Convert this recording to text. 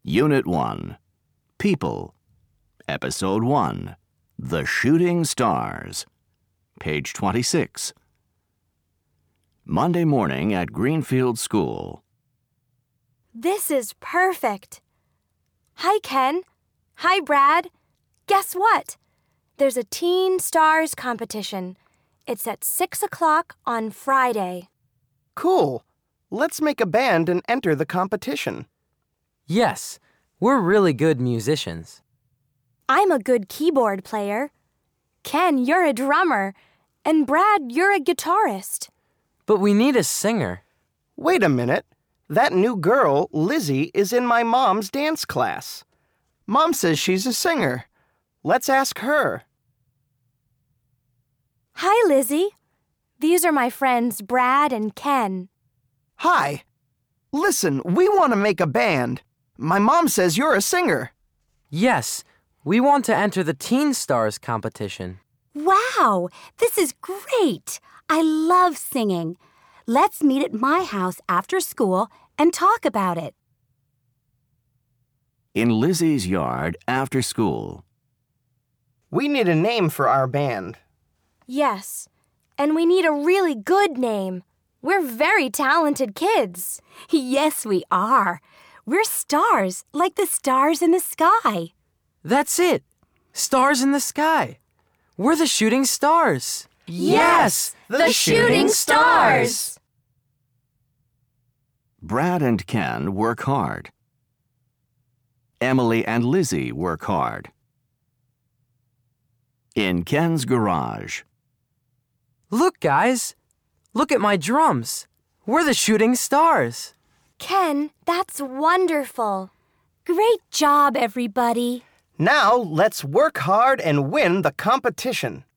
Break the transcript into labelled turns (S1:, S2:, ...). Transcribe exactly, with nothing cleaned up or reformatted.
S1: Unit one, People, Episode one, The Shooting Stars, page twenty-six. Monday morning at Greenfield School.
S2: This is perfect. Hi, Ken. Hi, Brad. Guess what? There's a Teen Stars competition. It's at six o'clock on Friday.
S3: Cool. Let's make a band and enter the competition.
S4: Yes, we're really good musicians.
S2: I'm a good keyboard player. Ken, you're a drummer. And Brad, you're a guitarist.
S4: But we need a singer.
S3: Wait a minute. That new girl, Lizzie, is in my mom's dance class. Mom says she's a singer. Let's ask her.
S2: Hi, Lizzie. These are my friends Brad and Ken.
S3: Hi. Listen, we want to make a band. My mom says you're a singer.
S4: Yes, we want to enter the Teen Stars competition.
S5: Wow, this is great. I love singing. Let's meet at my house after school and talk about it.
S1: In Lizzie's yard after school.
S3: We need a name for our band.
S2: Yes, and we need a really good name. We're very talented kids.
S5: Yes, we are. We're stars, like the stars in the sky.
S4: That's it. Stars in the sky. We're the Shooting Stars.
S2: Yes, the Shooting Stars.
S1: Brad and Ken work hard. Emily and Lizzie work hard. In Ken's garage.
S4: Look, guys. Look at my drums. We're the Shooting Stars.
S2: Ken, that's wonderful.
S5: Great job, everybody.
S3: Now let's work hard and win the competition.